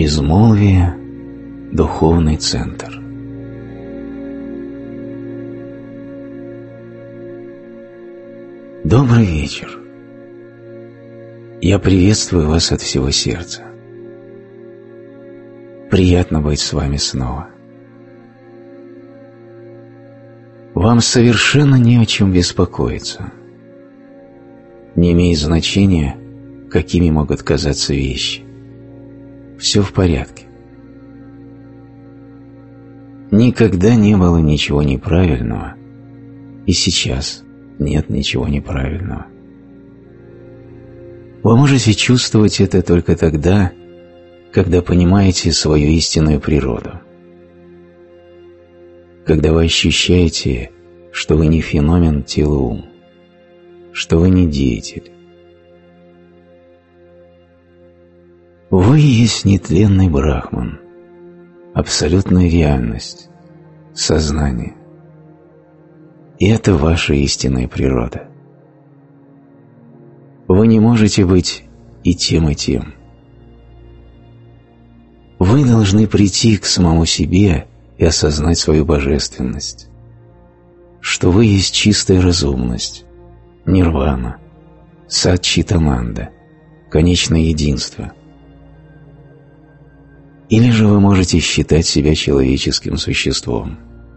Безмолвие – духовный центр. Добрый вечер. Я приветствую вас от всего сердца. Приятно быть с вами снова. Вам совершенно не о чем беспокоиться. Не имеет значения, какими могут казаться вещи. Все в порядке. Никогда не было ничего неправильного, и сейчас нет ничего неправильного. Вы можете чувствовать это только тогда, когда понимаете свою истинную природу. Когда вы ощущаете, что вы не феномен тела-ум, что вы не деятель. Вы есть нетленный Брахман, абсолютная реальность, сознание. И это ваша истинная природа. Вы не можете быть и тем, и тем. Вы должны прийти к самому себе и осознать свою божественность, что вы есть чистая разумность, нирвана, садчитананда, конечное единство. Или же вы можете считать себя человеческим существом.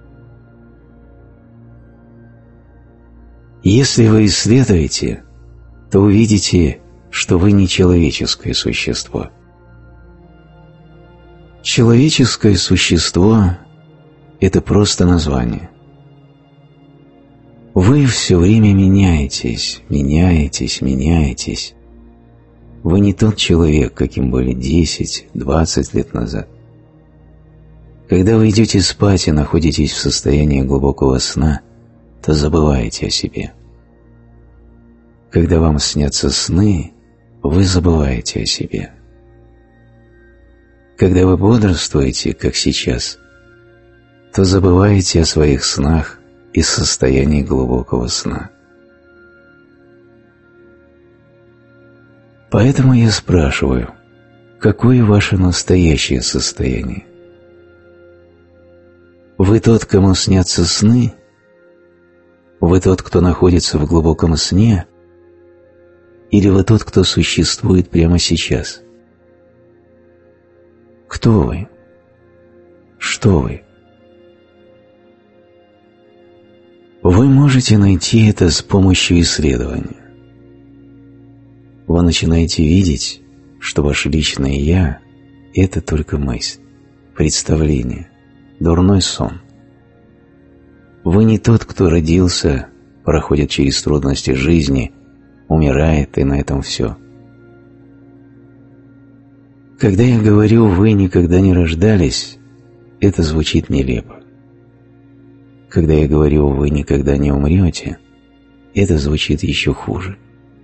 Если вы исследуете, то увидите, что вы не человеческое существо. Человеческое существо – это просто название. Вы все время меняетесь, меняетесь, меняетесь. Вы не тот человек, каким были 10-20 лет назад. Когда вы идете спать и находитесь в состоянии глубокого сна, то забываете о себе. Когда вам снятся сны, вы забываете о себе. Когда вы бодрствуете, как сейчас, то забываете о своих снах из состояния глубокого сна. Поэтому я спрашиваю, какое ваше настоящее состояние? Вы тот, кому снятся сны? Вы тот, кто находится в глубоком сне? Или вы тот, кто существует прямо сейчас? Кто вы? Что вы? Вы можете найти это с помощью исследования. Вы начинаете видеть, что ваше личное «я» – это только мысль, представление, дурной сон. Вы не тот, кто родился, проходит через трудности жизни, умирает, и на этом все. Когда я говорю «вы никогда не рождались», это звучит нелепо. Когда я говорю «вы никогда не умрете», это звучит еще хуже.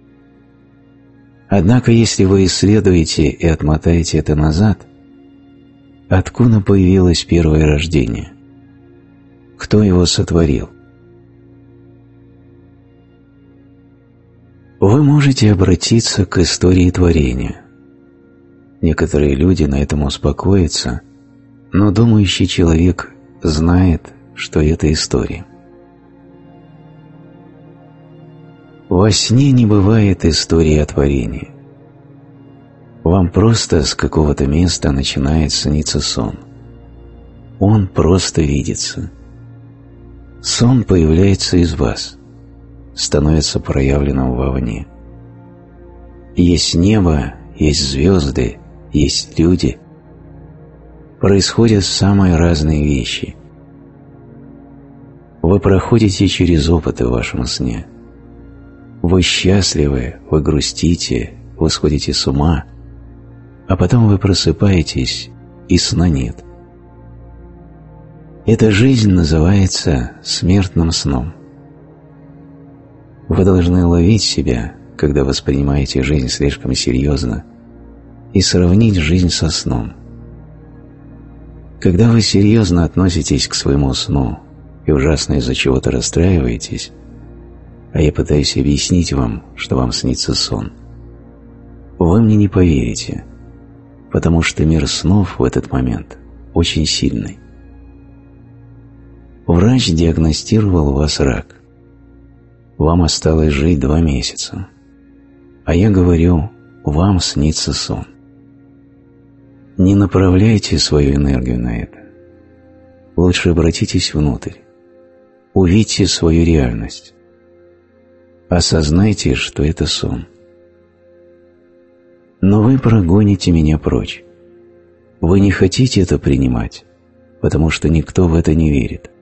Однако, если вы исследуете и отмотаете это назад, откуда появилось первое рождение? Кто его сотворил? Вы можете обратиться к истории творения. Некоторые люди на этом успокоятся, но думающий человек знает, что это история. Во сне не бывает истории о творении. Вам просто с какого-то места начинает сниться сон. Он просто видится. Сон появляется из вас, становится проявленным вовне. Есть небо, есть звезды, есть люди. Происходят самые разные вещи. Вы проходите через опыты в вашем сне. Вы счастливы, вы грустите, вы сходите с ума, а потом вы просыпаетесь, и сна нет. Эта жизнь называется смертным сном. Вы должны ловить себя, когда воспринимаете жизнь слишком серьезно, и сравнить жизнь со сном. Когда вы серьезно относитесь к своему сну и ужасно из-за чего-то расстраиваетесь, а я пытаюсь объяснить вам, что вам снится сон, вы мне не поверите. потому что мир снов в этот момент очень сильный. Врач диагностировал у вас рак. Вам осталось жить 2 месяца. А я говорю, вам снится сон. Не направляйте свою энергию на это. Лучше обратитесь внутрь. Увидьте свою реальность. Осознайте, что это сон. Но вы прогоните меня прочь. Вы не хотите это принимать, потому что никто в это не верит.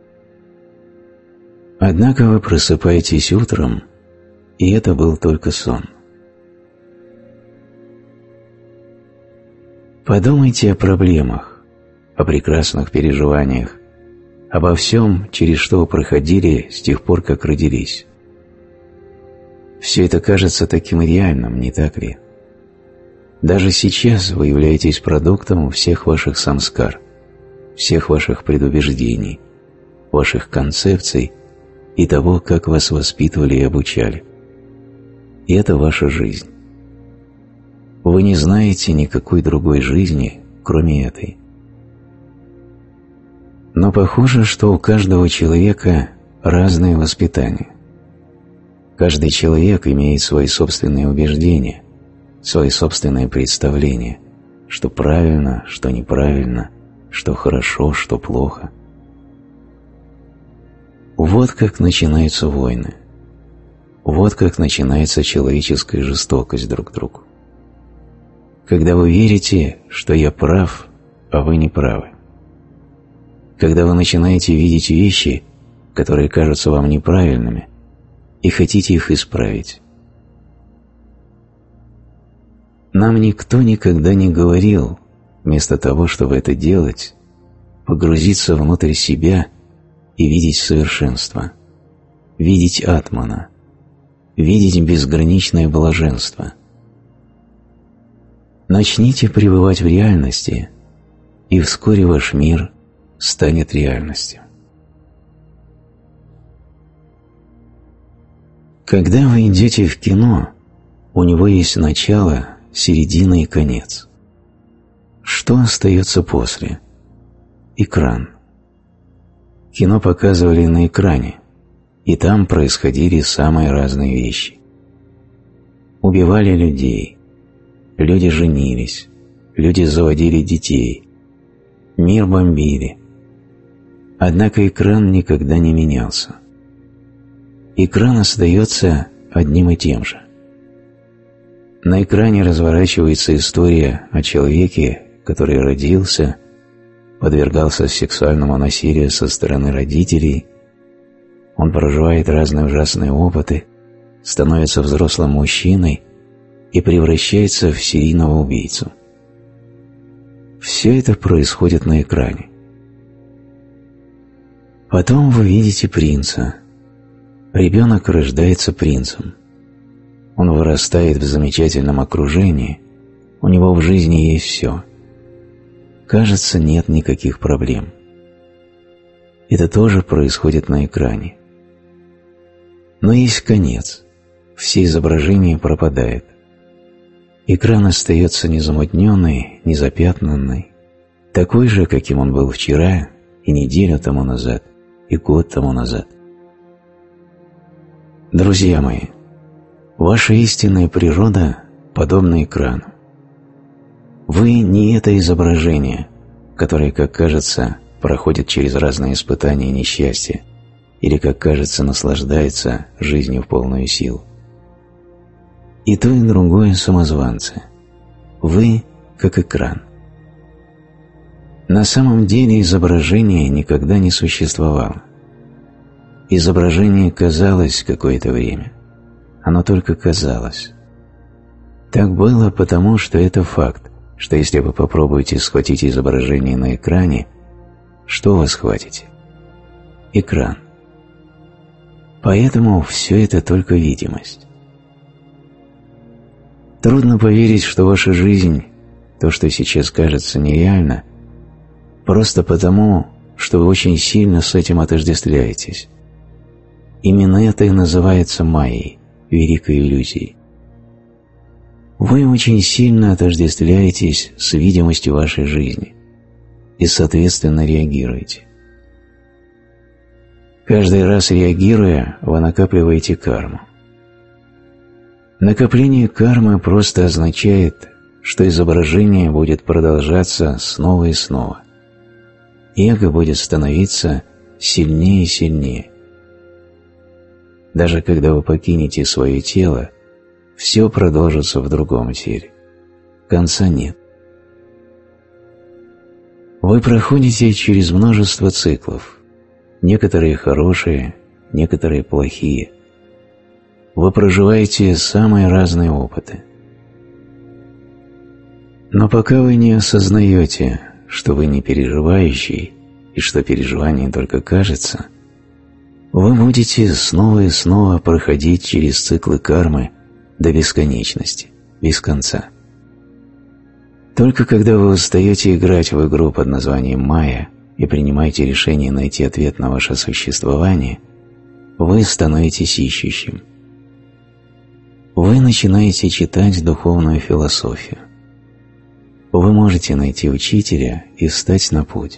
Однако вы просыпаетесь утром, и это был только сон. Подумайте о проблемах, о прекрасных переживаниях, обо всем, через что вы проходили с тех пор, как родились. Все это кажется таким реальным, не так ли? Даже сейчас вы являетесь продуктом всех ваших самскар, всех ваших предубеждений, ваших концепций и того, как вас воспитывали и обучали. И это ваша жизнь. Вы не знаете никакой другой жизни, кроме этой. Но похоже, что у каждого человека разное воспитание. Каждый человек имеет свои собственные убеждения, свои собственные представления, что правильно, что неправильно, что хорошо, что плохо. Вот как начинаются войны. Вот как начинается человеческая жестокость друг к другу. Когда вы верите, что я прав, а вы не правы. Когда вы начинаете видеть вещи, которые кажутся вам неправильными, и хотите их исправить. Нам никто никогда не говорил, вместо того, чтобы это делать, погрузиться внутрь себя и видеть совершенство, видеть атмана, видеть безграничное блаженство. Начните пребывать в реальности, и вскоре ваш мир станет реальностью. Когда вы идете в кино, у него есть начало, середина и конец. Что остается после? Экран. Кино показывали на экране, и там происходили самые разные вещи. Убивали людей, люди женились, люди заводили детей, мир бомбили. Однако экран никогда не менялся. Экран остается одним и тем же. На экране разворачивается история о человеке, который родился, подвергался сексуальному насилию со стороны родителей, он проживает разные ужасные опыты, становится взрослым мужчиной и превращается в серийного убийцу. Все это происходит на экране. Потом вы видите принца. Ребенок рождается принцем. Он вырастает в замечательном окружении, у него в жизни есть все. Кажется, нет никаких проблем. Это тоже происходит на экране. Но есть конец. Все изображения пропадают. Экран остается незамутненный, незапятнанный, такой же, каким он был вчера, и неделю тому назад, и год тому назад. Друзья мои, ваша истинная природа подобна экрану. Вы не это изображение, которое, как кажется, проходит через разные испытания и несчастья, или, как кажется, наслаждается жизнью в полную силу. И то, и другое самозванцы. Вы как экран. На самом деле изображение никогда не существовало. Изображение казалось какое-то время. Оно только казалось. Так было потому, что это факт, что если вы попробуете схватить изображение на экране, что вы схватите? Экран. Поэтому все это только видимость. Трудно поверить, что ваша жизнь, то, что сейчас кажется нереально, просто потому, что вы очень сильно с этим отождествляетесь. Именно это и называется майей, великой иллюзией. Вы очень сильно отождествляетесь с видимостью вашей жизни и, соответственно, реагируете. Каждый раз реагируя, вы накапливаете карму. Накопление кармы просто означает, что изображение будет продолжаться снова и снова. Эго будет становиться сильнее и сильнее. Даже когда вы покинете свое тело, все продолжится в другом теле. Конца нет. Вы проходите через множество циклов, некоторые хорошие, некоторые плохие. Вы проживаете самые разные опыты. Но пока вы не осознаете, что вы не переживающий и что переживание только кажется, вы будете снова и снова проходить через циклы кармы до бесконечности, без конца. Только когда вы устаете играть в игру под названием «Майя» и принимаете решение найти ответ на ваше существование, вы становитесь ищущим. Вы начинаете читать духовную философию. Вы можете найти учителя и встать на путь.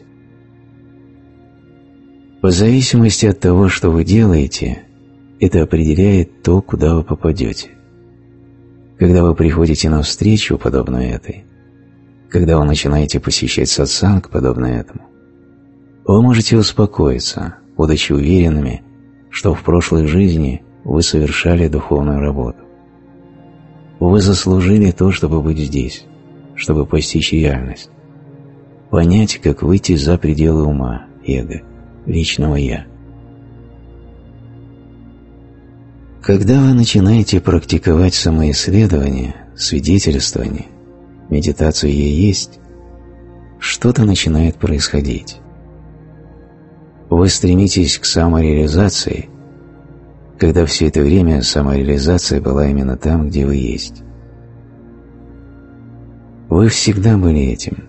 В зависимости от того, что вы делаете, это определяет то, куда вы попадете. Когда вы приходите на встречу, подобную этой, когда вы начинаете посещать сатсанг, подобно этому, вы можете успокоиться, будучи уверенными, что в прошлой жизни вы совершали духовную работу. Вы заслужили то, чтобы быть здесь, чтобы постичь реальность, понять, как выйти за пределы ума, эго, личного «я». Когда вы начинаете практиковать самоисследование, свидетельствование, медитацию «Я есть», что-то начинает происходить. Вы стремитесь к самореализации, когда все это время самореализация была именно там, где вы есть. Вы всегда были этим.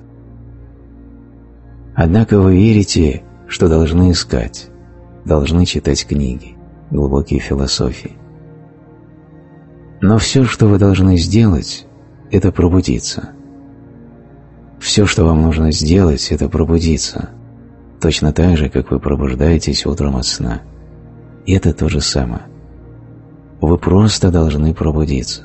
Однако вы верите, что должны искать, должны читать книги, глубокие философии. Но все, что вы должны сделать, это пробудиться. Все, что вам нужно сделать, это пробудиться, точно так же, как вы пробуждаетесь утром от сна. И это то же самое. Вы просто должны пробудиться.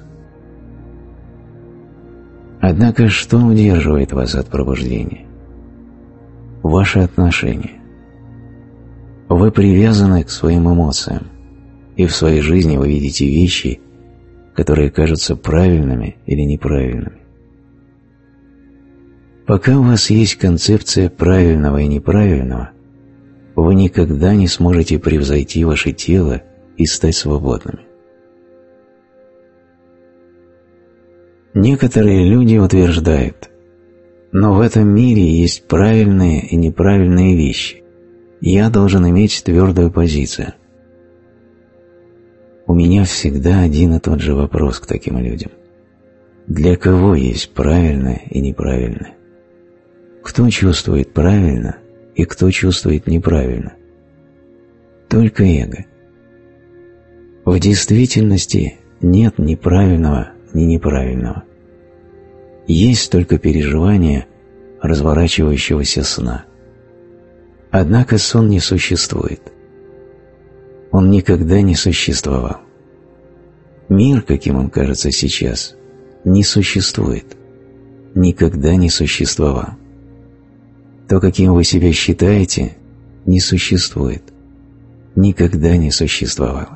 Однако, что удерживает вас от пробуждения? Ваши отношения. Вы привязаны к своим эмоциям, и в своей жизни вы видите вещи, которые кажутся правильными или неправильными. Пока у вас есть концепция правильного и неправильного, вы никогда не сможете превзойти ваше тело и стать свободными. Некоторые люди утверждают, но в этом мире есть правильные и неправильные вещи, я должен иметь твердую позицию. У меня всегда один и тот же вопрос к таким людям. Для кого есть правильное и неправильное? Кто чувствует правильно и кто чувствует неправильно? Только эго. В действительности нет ни правильного, ни неправильного. Есть только переживание разворачивающегося сна. Однако сон не существует. Он никогда не существовал. Мир, каким он кажется сейчас, не существует. Никогда не существовал. То, каким вы себя считаете, не существует. Никогда не существовало.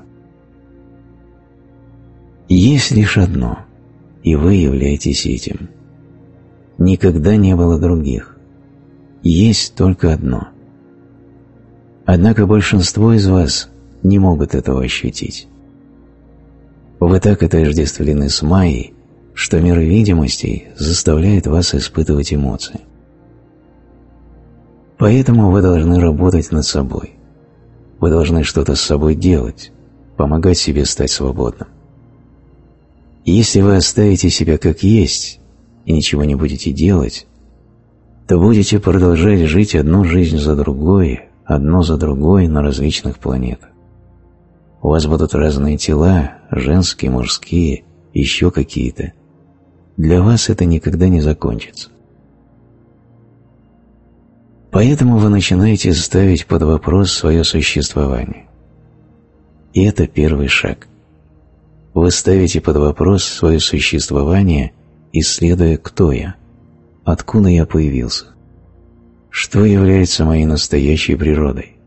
Есть лишь одно, и вы являетесь этим. Никогда не было других. Есть только одно. Однако большинство из вас не могут этого ощутить. Вы так отождествлены с Майей, что мир видимостей заставляет вас испытывать эмоции. Поэтому вы должны работать над собой. Вы должны что-то с собой делать, помогать себе стать свободным. Если вы оставите себя как есть и ничего не будете делать, то будете продолжать жить одну жизнь за другой, одно за другой на различных планетах. У вас будут разные тела, женские, мужские, еще какие-то, для вас это никогда не закончится. Поэтому вы начинаете ставить под вопрос свое существование. И это первый шаг. Вы ставите под вопрос свое существование, исследуя, кто я, откуда я появился, что является моей настоящей природой.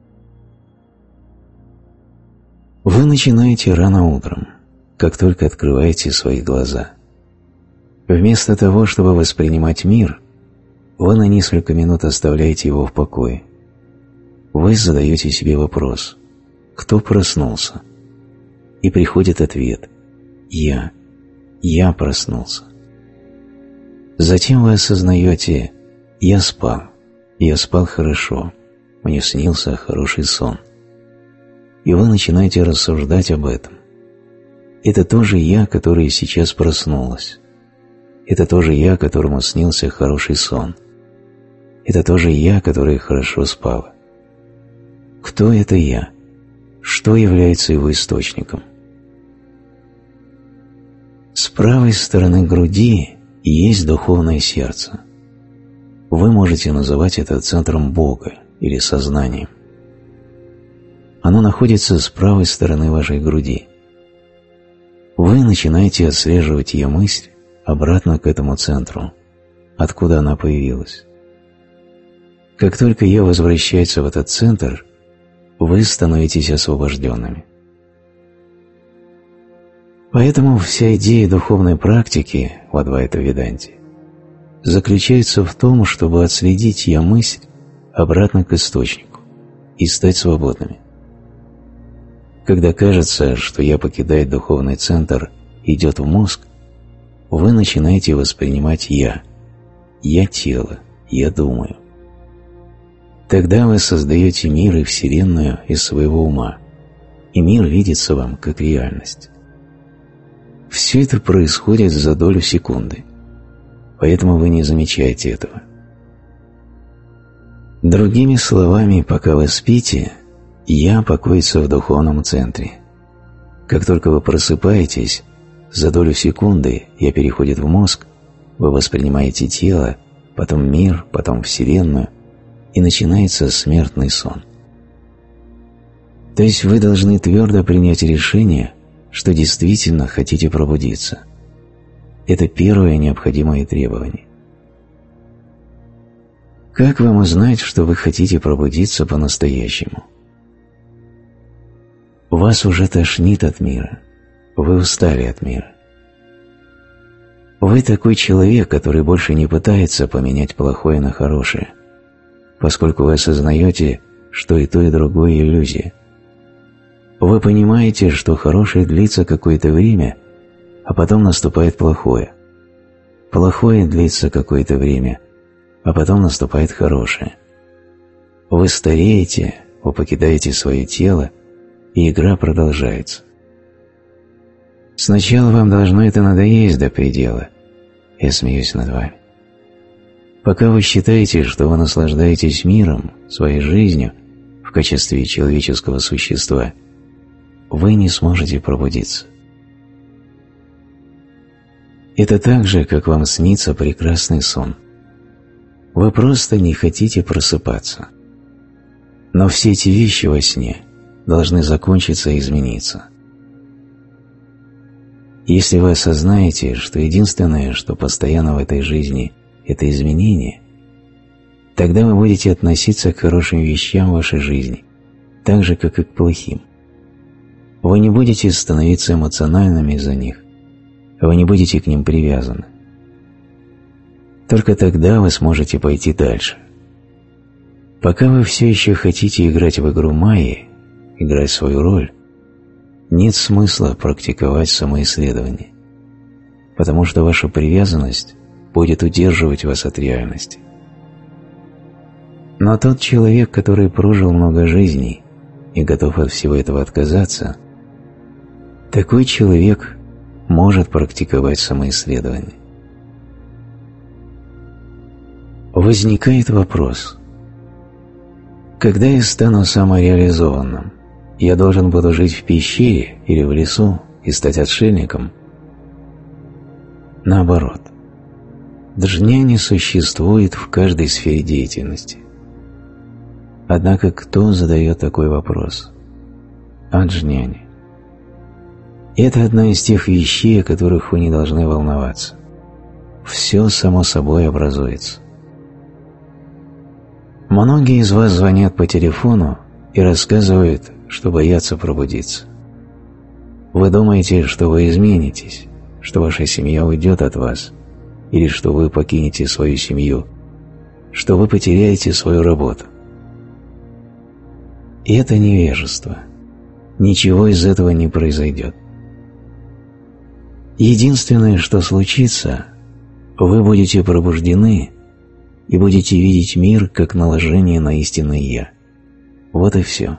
Вы начинаете рано утром, как только открываете свои глаза. Вместо того, чтобы воспринимать мир, вы на несколько минут оставляете его в покое. Вы задаете себе вопрос: кто проснулся? И приходит ответ: я проснулся. Затем вы осознаете: я спал хорошо, мне снился хороший сон. И вы начинаете рассуждать об этом. Это тоже я, которая сейчас проснулась. Это тоже я, которому снился хороший сон. Это тоже я, которая хорошо спала. Кто это я? Что является его источником? С правой стороны груди есть духовное сердце. Вы можете называть это центром Бога или сознанием. Оно находится с правой стороны вашей груди. Вы начинаете отслеживать ее мысль обратно к этому центру, откуда она появилась. Как только ее возвращается в этот центр, вы становитесь освобожденными. Поэтому вся идея духовной практики в Адвайта-веданте заключается в том, чтобы отследить ее мысль обратно к источнику и стать свободными. Когда кажется, что я покидает духовный центр и идет в мозг, вы начинаете воспринимать я тело, я думаю. Тогда вы создаете мир и Вселенную из своего ума, и мир видится вам как реальность. Все это происходит за долю секунды, поэтому вы не замечаете этого. Другими словами, пока вы спите, я покоится в духовном центре. Как только вы просыпаетесь, за долю секунды я переходит в мозг, вы воспринимаете тело, потом мир, потом Вселенную, и начинается смертный сон. То есть вы должны твердо принять решение, что действительно хотите пробудиться. Это первое необходимое требование. Как вам узнать, что вы хотите пробудиться по-настоящему? Вас уже тошнит от мира, вы устали от мира. Вы такой человек, который больше не пытается поменять плохое на хорошее, поскольку вы осознаете, что и то, и другое иллюзия. Вы понимаете, что хорошее длится какое-то время, а потом наступает плохое. Плохое длится какое-то время, а потом наступает хорошее. Вы стареете, вы покидаете свое тело, и игра продолжается. Сначала вам должно это надоесть до предела. Я смеюсь над вами. Пока вы считаете, что вы наслаждаетесь миром, своей жизнью в качестве человеческого существа, вы не сможете пробудиться. Это так же, как вам снится прекрасный сон. Вы просто не хотите просыпаться. Но все эти вещи во сне должны закончиться и измениться. Если вы осознаете, что единственное, что постоянно в этой жизни – это изменение, тогда вы будете относиться к хорошим вещам в вашей жизни так же, как и к плохим. Вы не будете становиться эмоциональными из-за них, вы не будете к ним привязаны. Только тогда вы сможете пойти дальше. Пока вы все еще хотите играть в игру Майи, играть свою роль, нет смысла практиковать самоисследование, потому что ваша привязанность будет удерживать вас от реальности. Но тот человек, который прожил много жизней и готов от всего этого отказаться, такой человек может практиковать самоисследование. Возникает вопрос: когда я стану самореализованным, я должен буду жить в пещере или в лесу и стать отшельником? Наоборот, Джняни существует в каждой сфере деятельности. Однако кто задает такой вопрос? Аджняни. Это одна из тех вещей, о которых вы не должны волноваться. Все само собой образуется. Многие из вас звонят по телефону и рассказывают, что боятся пробудиться. Вы думаете, что вы изменитесь, что ваша семья уйдет от вас, или что вы покинете свою семью, что вы потеряете свою работу. И это невежество. Ничего из этого не произойдет. Единственное, что случится, вы будете пробуждены и будете видеть мир как наложение на истинное «Я». Вот и все.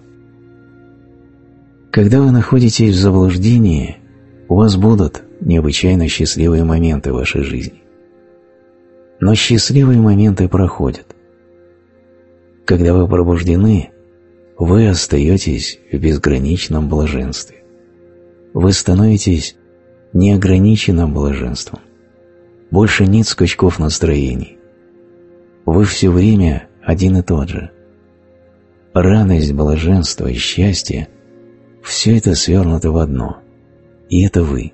Когда вы находитесь в заблуждении, у вас будут необычайно счастливые моменты в вашей жизни. Но счастливые моменты проходят. Когда вы пробуждены, вы остаетесь в безграничном блаженстве. Вы становитесь неограниченным блаженством. Больше нет скачков настроений. Вы все время один и тот же. Радость, блаженство и счастье – все это свернуто в одно. И это вы.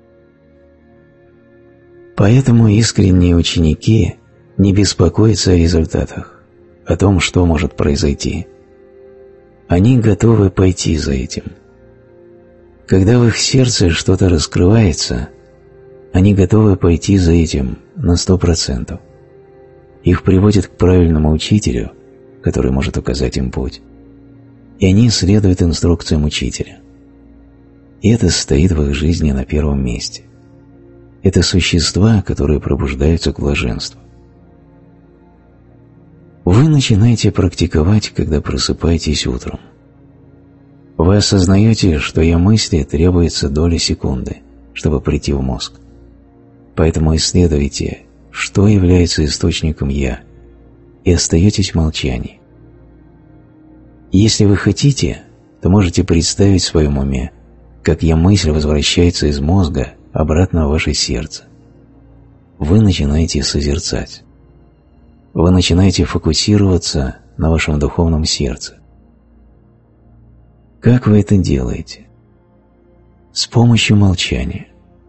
Поэтому искренние ученики не беспокоятся о результатах, о том, что может произойти. Они готовы пойти за этим. Когда в их сердце что-то раскрывается, они готовы пойти за этим на 100%. Их приводят к правильному учителю, который может указать им путь, и они следуют инструкциям учителя. И это стоит в их жизни на первом месте. Это существа, которые пробуждаются к блаженству. Вы начинаете практиковать, когда просыпаетесь утром. Вы осознаете, что «я» мысли требуется доля секунды, чтобы прийти в мозг. Поэтому исследуйте, что является источником «я», и остаетесь в молчании. Если вы хотите, то можете представить в своем уме, как «я» мысль возвращается из мозга обратно в ваше сердце. Вы начинаете созерцать. Вы начинаете фокусироваться на вашем духовном сердце. Как вы это делаете? С помощью молчания.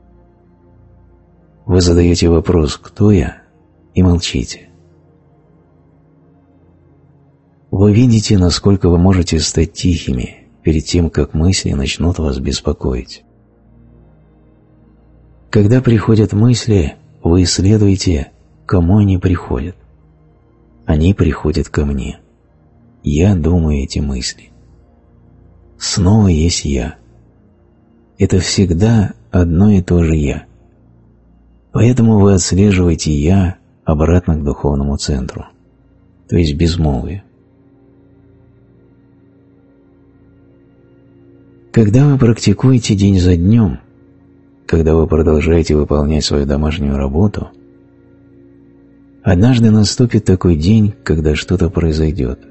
Вы задаете вопрос «Кто я?» и молчите. Вы видите, насколько вы можете стать тихими перед тем, как мысли начнут вас беспокоить. Когда приходят мысли, вы исследуете, к кому они приходят. Они приходят ко мне. Я думаю эти мысли. Снова есть я. Это всегда одно и то же я. Поэтому вы отслеживаете я обратно к духовному центру, то есть безмолвию. Когда вы практикуете день за днем, когда вы продолжаете выполнять свою домашнюю работу, однажды наступит такой день, когда что-то произойдет.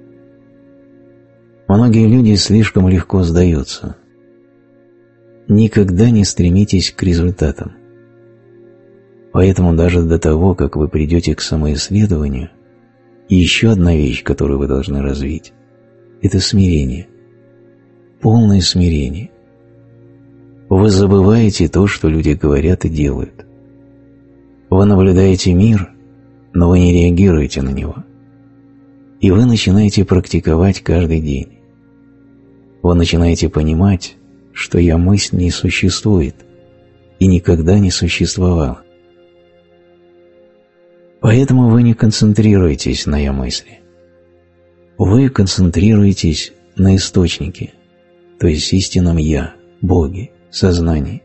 Многие люди слишком легко сдаются. Никогда не стремитесь к результатам. Поэтому даже до того, как вы придете к самоисследованию, еще одна вещь, которую вы должны развить – это смирение. Полное смирение. Вы забываете то, что люди говорят и делают. Вы наблюдаете мир, но вы не реагируете на него. И вы начинаете практиковать каждый день. Вы начинаете понимать, что «я» мысль не существует и никогда не существовала. Поэтому вы не концентрируетесь на «я» мысли. Вы концентрируетесь на источнике, то есть истинном «я», Боге, сознании.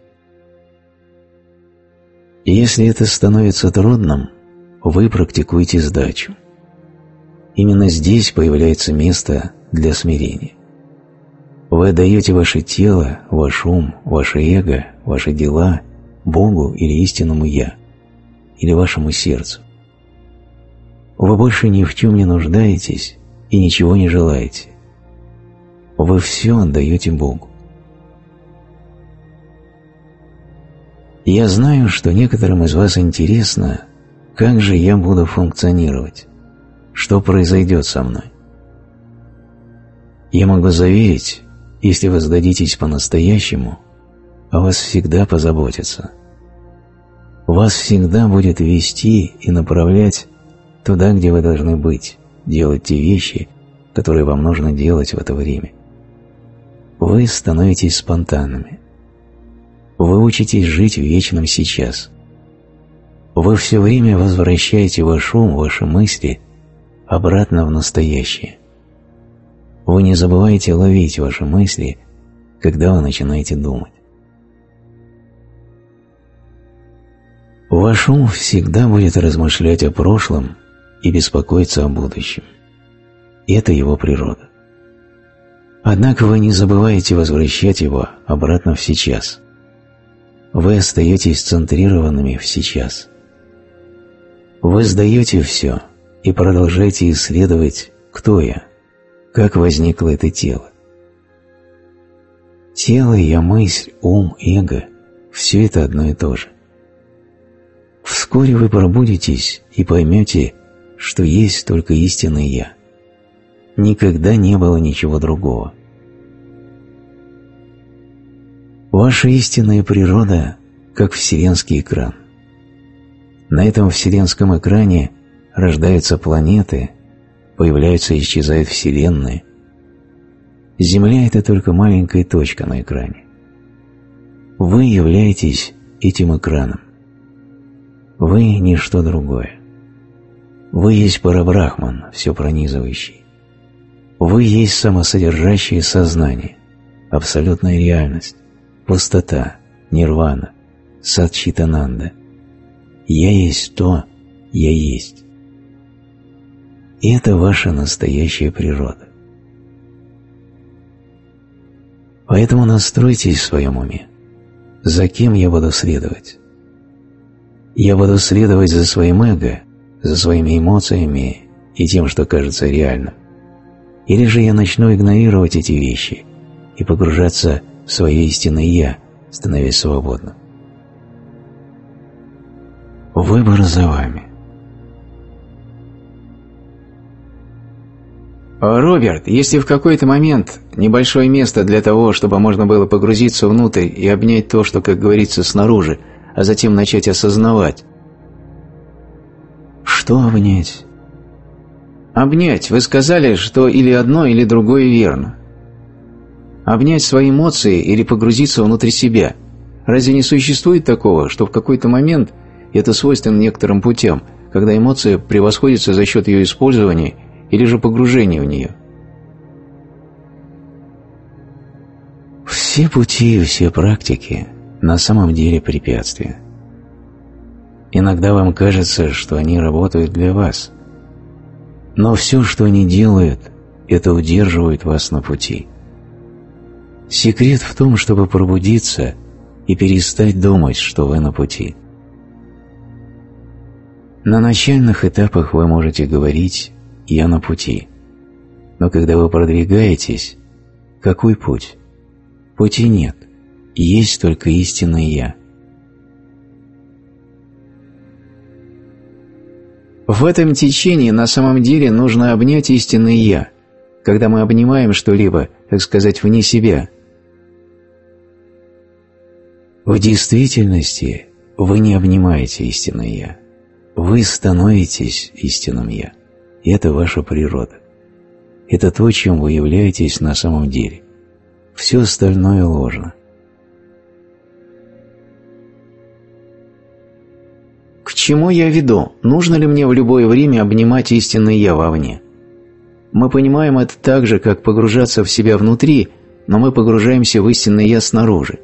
И если это становится трудным, вы практикуете сдачу. Именно здесь появляется место для смирения. Вы отдаете ваше тело, ваш ум, ваше эго, ваши дела Богу или истинному «я», или вашему сердцу. Вы больше ни в чем не нуждаетесь и ничего не желаете. Вы все отдаете Богу. Я знаю, что некоторым из вас интересно, Как же я буду функционировать? Что произойдет со мной? Я могу заверить, если вы сдадитесь по-настоящему, о вас всегда позаботятся. Вас всегда будет вести и направлять туда, где вы должны быть, делать те вещи, которые вам нужно делать в это время. Вы становитесь спонтанными. Вы учитесь жить в вечном сейчас. Вы все время возвращаете ваш ум, ваши мысли обратно в настоящее. Вы не забываете ловить ваши мысли, когда вы начинаете думать. Ваш ум всегда будет размышлять о прошлом и беспокоиться о будущем. Это его природа. Однако вы не забываете возвращать его обратно в сейчас. Вы остаетесь центрированными в сейчас. Вы сдаете все и продолжаете исследовать, кто я, как возникло это тело. Тело, я, мысль, ум, эго – все это одно и то же. Вскоре вы пробудитесь и поймете, что есть только истинное «Я». Никогда не было ничего другого. Ваша истинная природа как вселенский экран. На этом вселенском экране рождаются планеты, появляются и исчезают вселенные. Земля – это только маленькая точка на экране. Вы являетесь этим экраном. Вы – ничто другое. Вы есть Парабрахман, все пронизывающий. Вы есть самосодержащее сознание, абсолютная реальность, пустота, нирвана, Садчитананда. Я есть то, я есть. И это ваша настоящая природа. Поэтому настройтесь в своем уме. За кем я буду следовать? Я буду следовать за своим эго, за своими эмоциями и тем, что кажется реальным. Или же я начну игнорировать эти вещи и погружаться в свое истинное «Я», становясь свободным. Выбор за вами. Роберт, если в какой-то момент небольшое место для того, чтобы можно было погрузиться внутрь и обнять то, что, как говорится, снаружи, а затем начать осознавать. Что обнять? Обнять. Вы сказали, что или одно, или другое верно. Обнять свои эмоции или погрузиться внутрь себя. Разве не существует такого, что в какой-то момент это свойственно некоторым путям, когда эмоция превосходится за счет ее использования или же погружения в нее? Все пути и все практики на самом деле препятствия. Иногда вам кажется, что они работают для вас, но все, что они делают, это удерживает вас на пути. Секрет в том, чтобы пробудиться и перестать думать, что вы на пути. На начальных этапах вы можете говорить «я на пути», но когда вы продвигаетесь, какой путь? Пути нет, есть только истинное «я». В этом течении на самом деле нужно обнять истинное «я», когда мы обнимаем что-либо, так сказать, вне себя. В действительности вы не обнимаете истинное «я». Вы становитесь истинным «я». И это ваша природа. Это то, чем вы являетесь на самом деле. Все остальное ложно. К чему я веду? Нужно ли мне в любое время обнимать истинное «я» вовне? Мы понимаем это так же, как погружаться в себя внутри, но мы погружаемся в истинное «я» снаружи.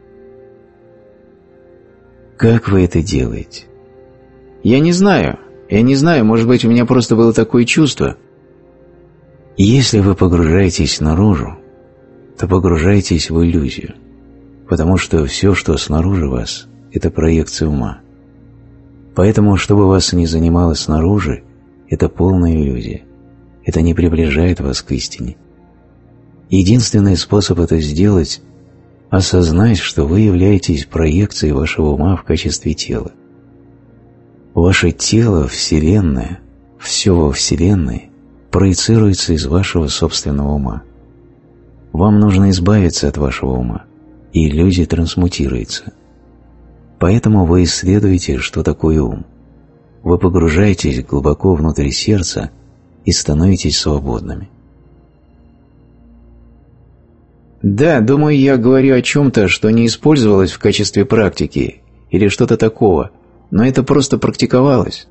Как вы это делаете? Я не знаю, может быть, у меня просто было такое чувство. Если вы погружаетесь наружу, то погружаетесь в иллюзию, потому что все, что снаружи вас, это проекция ума. Поэтому, что бы вас ни занимало снаружи, это полная иллюзия. Это не приближает вас к истине. Единственный способ это сделать – осознать, что вы являетесь проекцией вашего ума в качестве тела. Ваше тело, Вселенная, все во Вселенной проецируется из вашего собственного ума. Вам нужно избавиться от вашего ума, и иллюзия трансмутируется. Поэтому вы исследуете, что такое ум. Вы погружаетесь глубоко внутрь сердца и становитесь свободными. Да, думаю, я говорю о чем-то, что не использовалось в качестве практики или что-то такого, но это просто практиковалось.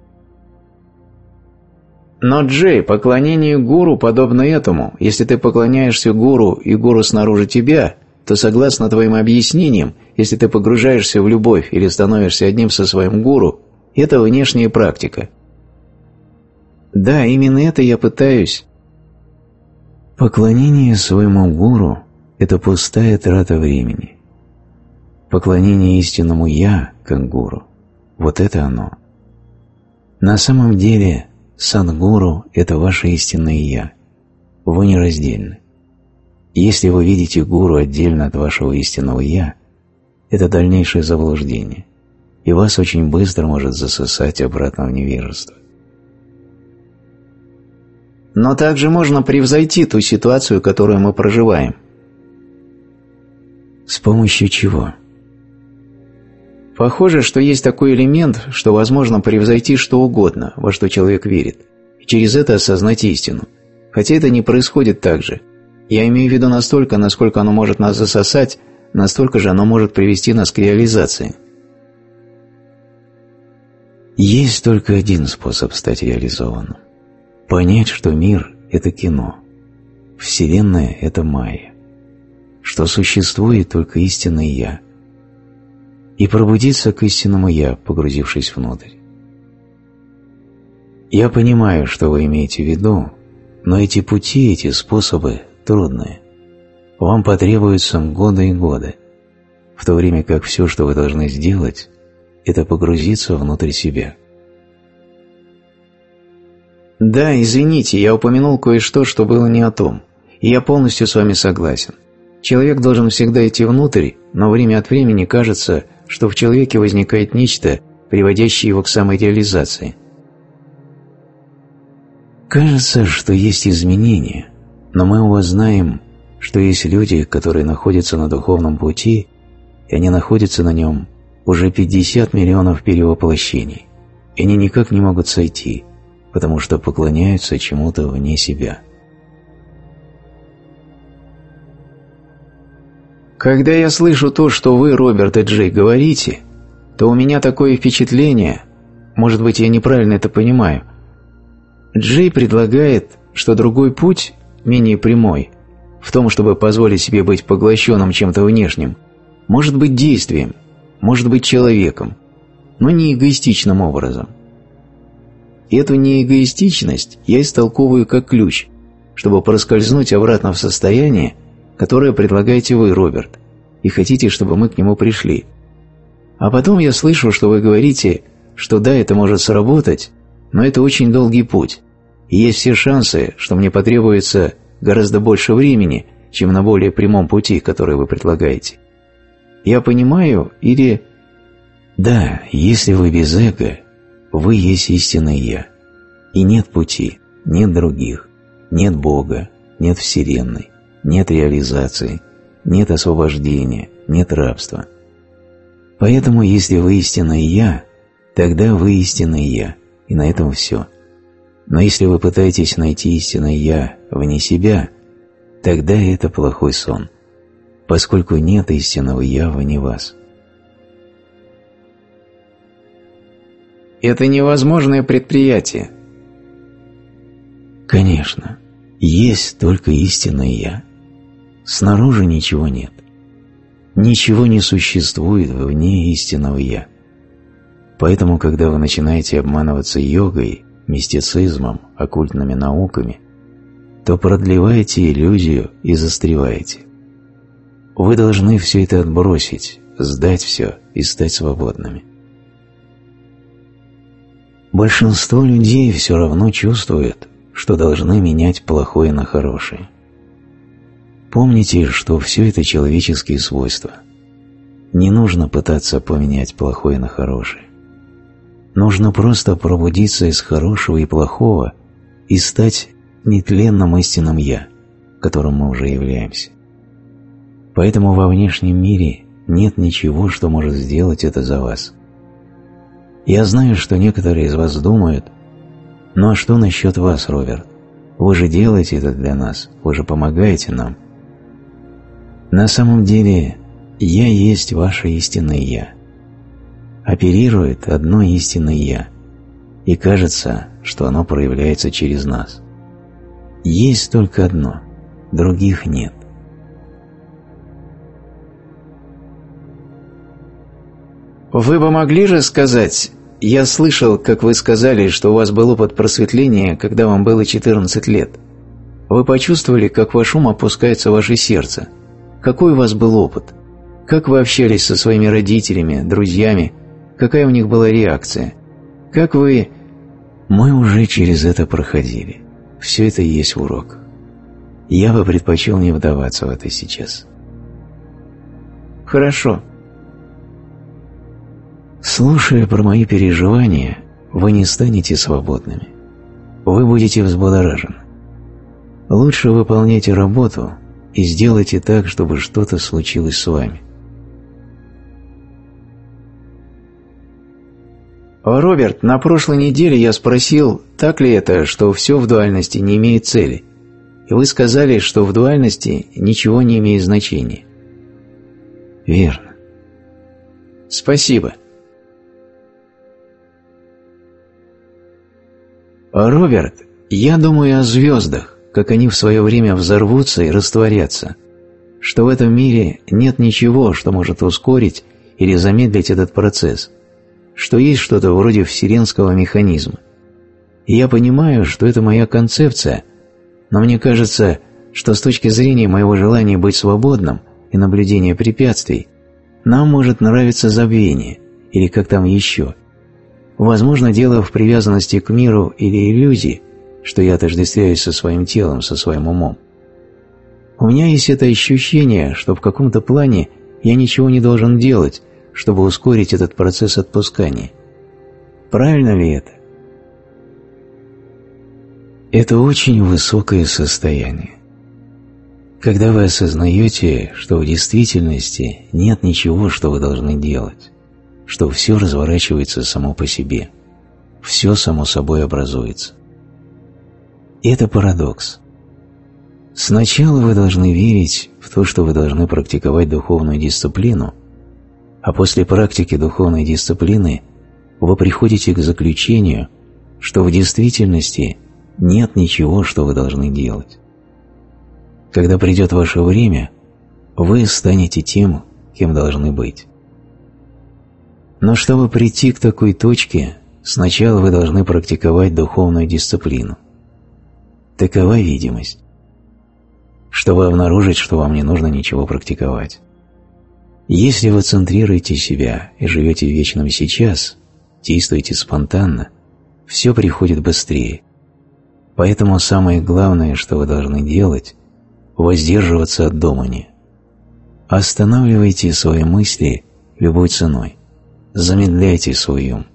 Но, Джей, поклонение гуру подобно этому. Если ты поклоняешься гуру и гуру снаружи тебя, то, согласно твоим объяснениям, если ты погружаешься в любовь или становишься одним со своим гуру, это внешняя практика. Да, именно это я пытаюсь. Поклонение своему гуру – это пустая трата времени. Поклонение истинному «Я» как гуру – вот это оно. На самом деле Садгуру – это ваше истинное «Я». Вы нераздельны. Если вы видите гуру отдельно от вашего истинного «Я», это дальнейшее заблуждение, и вас очень быстро может засосать обратно в невежество. Но также можно превзойти ту ситуацию, которую мы проживаем. С помощью чего? Похоже, что есть такой элемент, что возможно превзойти что угодно, во что человек верит, и через это осознать истину. Хотя это не происходит так же. Я имею в виду настолько, насколько оно может нас засосать, настолько же оно может привести нас к реализации. Есть только один способ стать реализованным. Понять, что мир – это кино, Вселенная – это майя, что существует только истинное «Я», и пробудиться к истинному «Я», погрузившись внутрь. Я понимаю, что вы имеете в виду, но эти пути, эти способы трудные. Вам потребуются годы и годы, в то время как все, что вы должны сделать, это погрузиться внутрь себя. Да, извините, я упомянул кое-что, что было не о том, и я полностью с вами согласен. Человек должен всегда идти внутрь, но время от времени кажется, что в человеке возникает нечто, приводящее его к самореализации. Кажется, что есть изменения, но мы оба знаем, что есть люди, которые находятся на духовном пути, и они находятся на нем уже 50 миллионов перевоплощений, и они никак не могут сойти, потому что поклоняются чему-то вне себя. Когда я слышу то, что вы, Роберт и Джей, говорите, то у меня такое впечатление, может быть, я неправильно это понимаю. Джей предлагает, что другой путь, менее прямой, в том, чтобы позволить себе быть поглощенным чем-то внешним, может быть действием, может быть человеком, но не эгоистичным образом. Эту неэгоистичность я истолковываю как ключ, чтобы проскользнуть обратно в состояние, которое предлагаете вы, Роберт, и хотите, чтобы мы к нему пришли. А потом я слышу, что вы говорите, что да, это может сработать, но это очень долгий путь, и есть все шансы, что мне потребуется гораздо больше времени, чем на более прямом пути, который вы предлагаете. Я понимаю или... Да, если вы без эго, вы есть истинное «Я». И нет пути, нет других, нет Бога, нет Вселенной, нет реализации, нет освобождения, нет рабства. Поэтому, если вы истинное «Я», тогда вы истинное «Я», и на этом все. Но если вы пытаетесь найти истинное «Я» вне себя, тогда это плохой сон, поскольку нет истинного «Я» вне вас. Это невозможное предприятие. Конечно, есть только истинное «Я». Снаружи ничего нет. Ничего не существует вне истинного «Я». Поэтому, когда вы начинаете обманываться йогой, мистицизмом, оккультными науками, то продлеваете иллюзию и застреваете. Вы должны все это отбросить, сдать все и стать свободными. Большинство людей все равно чувствует, что должны менять плохое на хорошее. Помните, что все это человеческие свойства. Не нужно пытаться поменять плохое на хорошее. Нужно просто пробудиться из хорошего и плохого и стать нетленным истинным «Я», которым мы уже являемся. Поэтому во внешнем мире нет ничего, что может сделать это за вас. Я знаю, что некоторые из вас думают: ну а что насчет вас, Роберт? Вы же делаете это для нас, вы же помогаете нам. На самом деле, Я есть ваше истинное «Я». Оперирует одно истинное «Я», и кажется, что оно проявляется через нас. Есть только одно, других нет. Вы бы могли же сказать, я слышал, как вы сказали, что у вас был опыт просветления, когда вам было 14 лет. Вы почувствовали, как ваш ум опускается в ваше сердце. Какой у вас был опыт? Как вы общались со своими родителями, друзьями? Какая у них была реакция? Как вы... Мы уже через это проходили. Все это и есть урок. Я бы предпочел не вдаваться в это сейчас. Хорошо. Слушая про мои переживания, вы не станете свободными. Вы будете взбудоражены. Лучше выполняйте работу и сделайте так, чтобы что-то случилось с вами. Роберт, на прошлой неделе я спросил, так ли это, что все в дуальности не имеет цели, и вы сказали, что в дуальности ничего не имеет значения. Верно. Спасибо. Роберт, я думаю о звездах, как они в свое время взорвутся и растворятся, что в этом мире нет ничего, что может ускорить или замедлить этот процесс, что есть что-то вроде вселенского механизма. И я понимаю, что это моя концепция, но мне кажется, что с точки зрения моего желания быть свободным и наблюдения препятствий, нам может нравиться забвение, или как там еще. Возможно, дело в привязанности к миру или иллюзии, что я отождествляюсь со своим телом, со своим умом. У меня есть это ощущение, что в каком-то плане я ничего не должен делать, чтобы ускорить этот процесс отпускания. Правильно ли это? Это очень высокое состояние. Когда вы осознаете, что в действительности нет ничего, что вы должны делать, что все разворачивается само по себе, все само собой образуется. Это парадокс. Сначала вы должны верить в то, что вы должны практиковать духовную дисциплину, а после практики духовной дисциплины вы приходите к заключению, что в действительности нет ничего, что вы должны делать. Когда придет ваше время, вы станете тем, кем должны быть. Но чтобы прийти к такой точке, сначала вы должны практиковать духовную дисциплину. Такова видимость. Чтобы обнаружить, что вам не нужно ничего практиковать. Если вы центрируете себя и живете в вечном сейчас, действуете спонтанно, все приходит быстрее. Поэтому самое главное, что вы должны делать – воздерживаться от думания. Останавливайте свои мысли любой ценой. Замедляйте свой ум.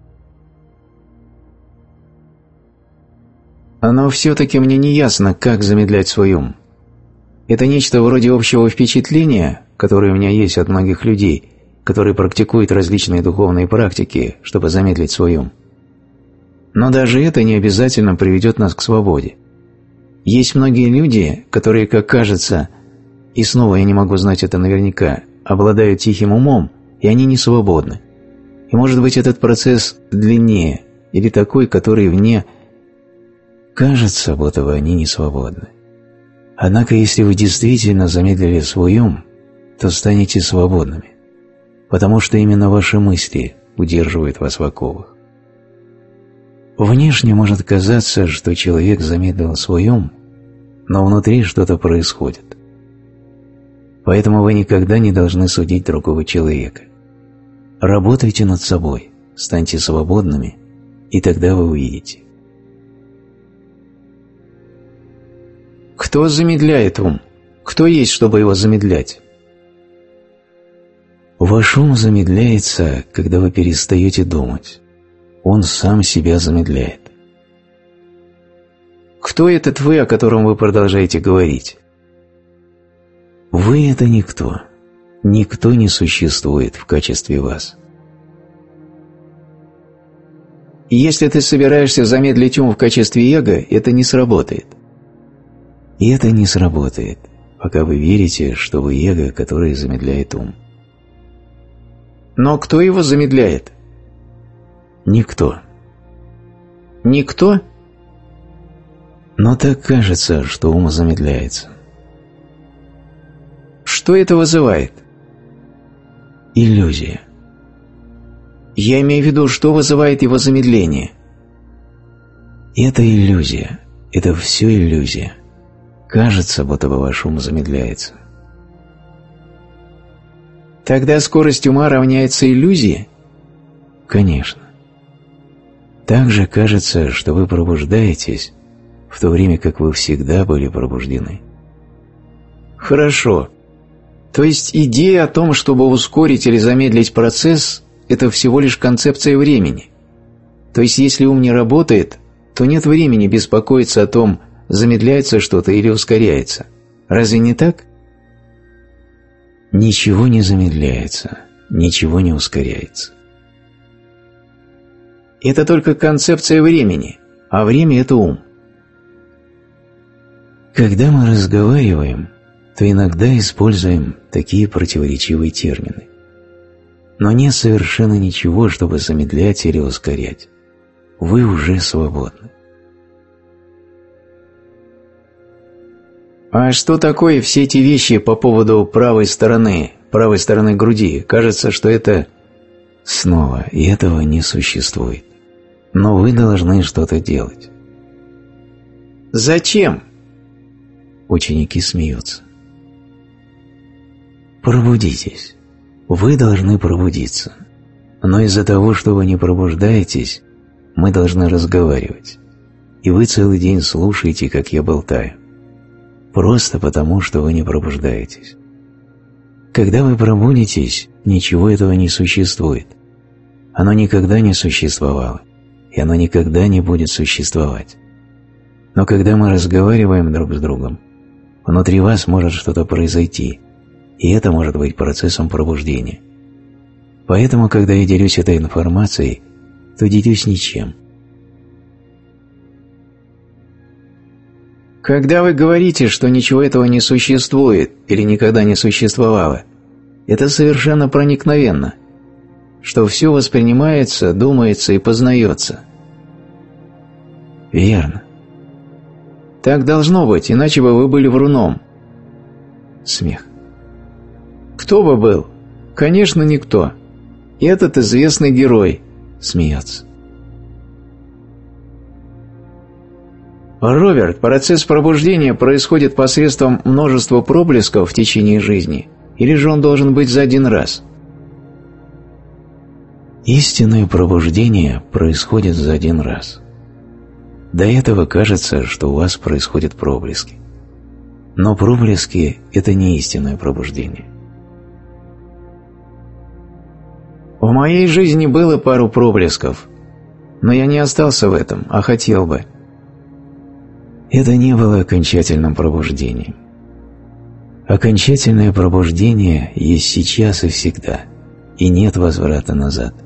Но все-таки мне не ясно, как замедлять свой ум. Это нечто вроде общего впечатления, которое у меня есть от многих людей, которые практикуют различные духовные практики, чтобы замедлить свой ум. Но даже это не обязательно приведет нас к свободе. Есть многие люди, которые, как кажется, и снова я не могу знать это наверняка, обладают тихим умом, и они не свободны. И может быть этот процесс длиннее, или такой, который вне... Кажется, будто бы они не свободны. Однако, если вы действительно замедлили свой ум, то станете свободными, потому что именно ваши мысли удерживают вас в оковах. Внешне может казаться, что человек замедлил свой ум, но внутри что-то происходит. Поэтому вы никогда не должны судить другого человека. Работайте над собой, станьте свободными, и тогда вы увидите. Кто замедляет ум? Кто есть, чтобы его замедлять? Ваш ум замедляется, когда вы перестаете думать. Он сам себя замедляет. Кто этот вы, о котором вы продолжаете говорить? Вы – это никто. Никто не существует в качестве вас. Если ты собираешься замедлить ум в качестве эго, это не сработает. И это не сработает, пока вы верите, что вы эго, которое замедляет ум. Но кто его замедляет? Никто. Никто? Но так кажется, что ум замедляется. Что это вызывает? Иллюзия. Я имею в виду, что вызывает его замедление? Это иллюзия. Это все иллюзия. Кажется, будто бы ваш ум замедляется. Тогда скорость ума равняется иллюзии? Конечно. Также кажется, что вы пробуждаетесь, в то время как вы всегда были пробуждены. Хорошо. То есть идея о том, чтобы ускорить или замедлить процесс, это всего лишь концепция времени. То есть если ум не работает, то нет времени беспокоиться о том, замедляется что-то или ускоряется. Разве не так? Ничего не замедляется, ничего не ускоряется. Это только концепция времени, а время – это ум. Когда мы разговариваем, то иногда используем такие противоречивые термины. Но нет совершенно ничего, чтобы замедлять или ускорять. Вы уже свободны. А что такое все эти вещи по поводу правой стороны груди? Кажется, что это... Снова, и этого не существует. Но вы должны что-то делать. Зачем? Ученики смеются. Пробудитесь. Вы должны пробудиться. Но из-за того, что вы не пробуждаетесь, мы должны разговаривать. И вы целый день слушаете, как я болтаю. Просто потому, что вы не пробуждаетесь. Когда вы пробудитесь, ничего этого не существует. Оно никогда не существовало, и оно никогда не будет существовать. Но когда мы разговариваем друг с другом, внутри вас может что-то произойти, и это может быть процессом пробуждения. Поэтому, когда я делюсь этой информацией, то делюсь ничем. Когда вы говорите, что ничего этого не существует или никогда не существовало, это совершенно проникновенно, что все воспринимается, думается и познается. Верно. Так должно быть, иначе бы вы были вруном. Смех. Кто бы был? Конечно, никто. Этот известный герой. Смеется. Роберт, процесс пробуждения происходит посредством множества проблесков в течение жизни, или же он должен быть за один раз? Истинное пробуждение происходит за один раз. До этого кажется, что у вас происходят проблески. Но проблески – это не истинное пробуждение. В моей жизни было пару проблесков, но я не остался в этом, а хотел бы. Это не было окончательным пробуждением. Окончательное пробуждение есть сейчас и всегда, и нет возврата назад.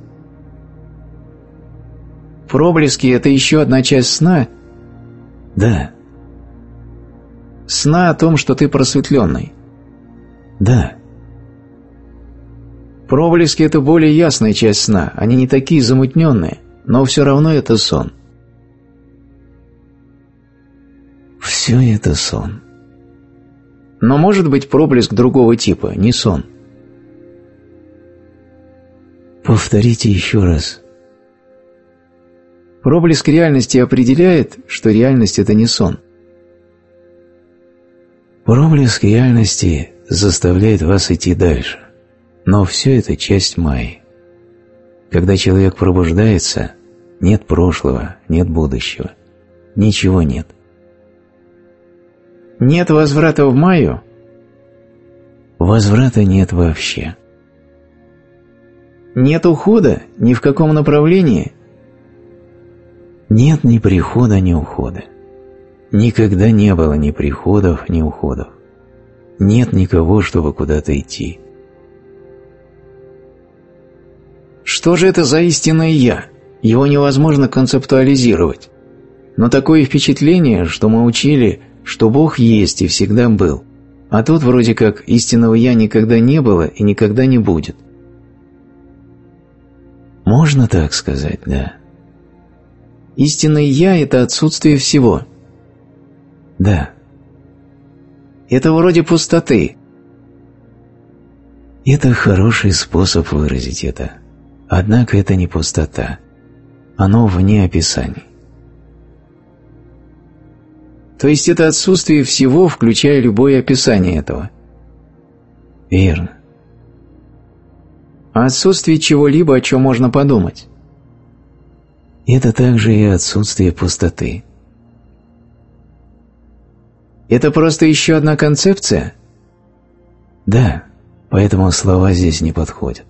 Проблески – это еще одна часть сна? Да. Сна о том, что ты просветленный? Да. Проблески – это более ясная часть сна, они не такие замутненные, но все равно это сон. Все это сон. Но может быть проблеск другого типа, не сон. Повторите еще раз. Проблеск реальности определяет, что реальность – это не сон. Проблеск реальности заставляет вас идти дальше, но все это часть майи. Когда человек пробуждается, нет прошлого, нет будущего, ничего нет. Нет возврата в майю? Возврата нет вообще. Нет ухода ни в каком направлении? Нет ни прихода, ни ухода. Никогда не было ни приходов, ни уходов. Нет никого, чтобы куда-то идти. Что же это за истинное «я»? Его невозможно концептуализировать. Но такое впечатление, что мы учили, что Бог есть и всегда был, а тут вроде как истинного «я» никогда не было и никогда не будет. Можно так сказать, да. Истинное «я» – это отсутствие всего. Да. Это вроде пустоты. Это хороший способ выразить это. Однако это не пустота. Оно вне описаний. То есть это отсутствие всего, включая любое описание этого. Верно. А отсутствие чего-либо, о чем можно подумать. Это также и отсутствие пустоты. Это просто еще одна концепция? Да, поэтому слова здесь не подходят.